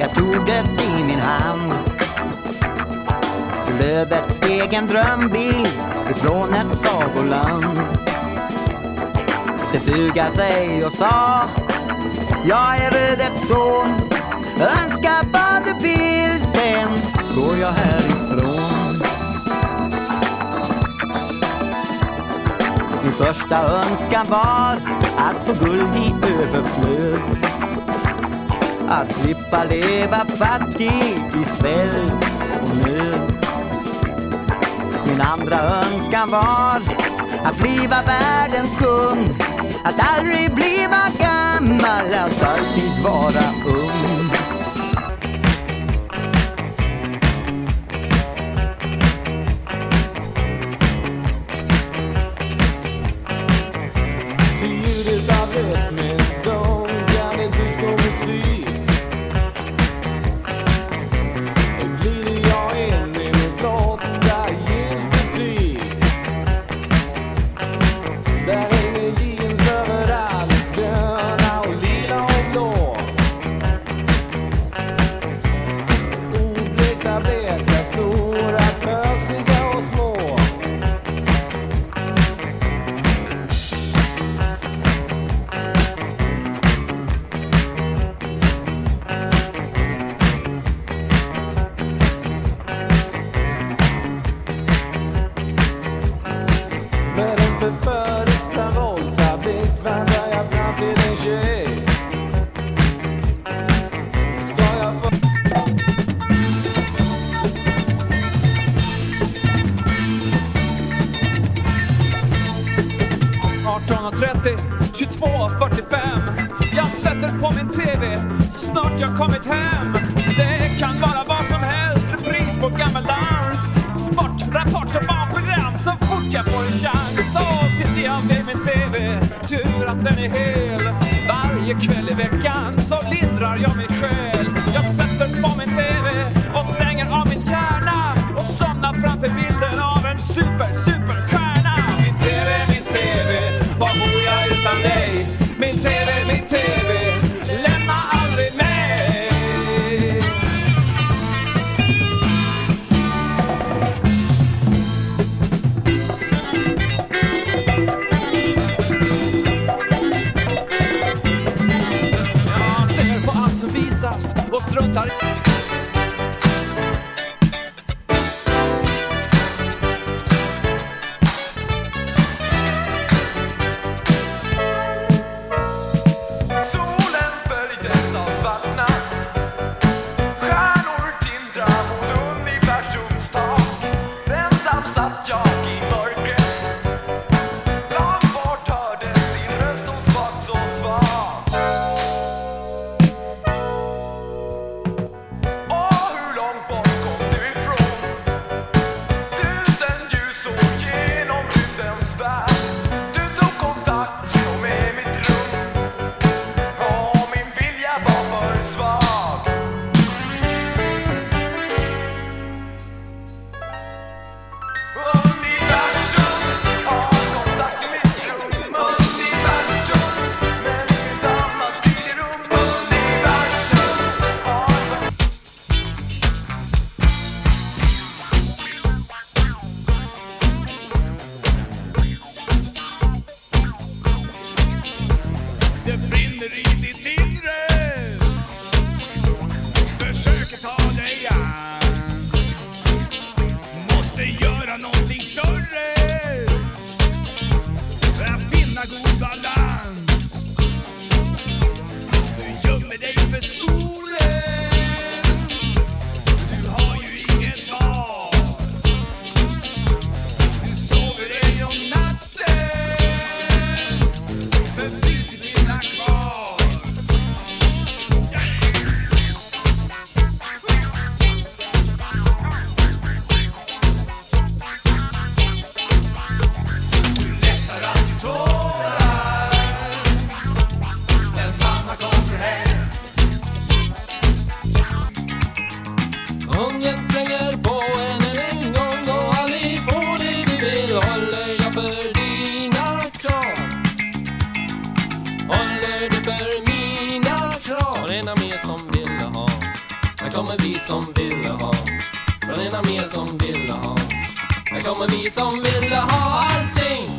Jag tog det i min hand. Lövet steg en drömbil ifrån ett sagoland. Det bugade sig och sa: jag är rödets son. Önska vad du vill, sen går jag härifrån. Min första önskan var att få guld i överflöd. Att slippa leva fattig i svält och nöd. Min andra önskan var att bliva världens kung. Att aldrig bliva gammal, att alltid vara ung. Till ljudet av rytmiskt dunkande discomusik glider jag in i min flotta jeansbutik. Där hänger jeans överallt, gröna och lila och blå. Oblekta, bleka, stora, pösiga och små. Med en förförisk Travolta-blick vandrar jag fram till en tjej. Ska jag få... 18:30, 22:45. Jag sätter på min TV så snart jag kommit hem. Det kan vara vad som helst, repris på gammal dans, sport, rapport och barnprogram. Så fort jag får en chans så sitter jag vid min TV. Tur att den är hel. Varje kväll i veckan så lindrar jag min själ. Jag sätter på min TV och stänger av min hjärna och somnar framför bilden av en superstjärna. Min TV, vad vore jag utan dig? Min TV, lämna aldrig mig. Jag ser på allt som visas och struntar. Solen följdes av svart natt. Stjärnor tindrar mot universums tak. Ensam satt jag i mörkret. Långt bort hördes din röst och svagt så svag. Och hur långt bort kom du ifrån? 1000 ljusår genom rymdens värld. Du tog kontakt med mitt rum. Och min vilja var för svag. Universum har kontakt med mitt rum. Universum, men inget annat till i rum. Universum har Det brinner i ditt inre. Försöker ta dig an. Måste göra någonting större för att finna god balans. Du gömmer dig för solen. Du har ju inget val. Du sover ej om natten. För finns i dina kvar. Lättar alltid tårar när mamma kommer hem. Om jag tränger på en gång och aldrig får det du vill, håller jag för dina krav. Håller du för mina krav, en av mer som vill ha. kommer vi som ville ha. Från en armé som ville ha. Här kommer vi som ville ha allting.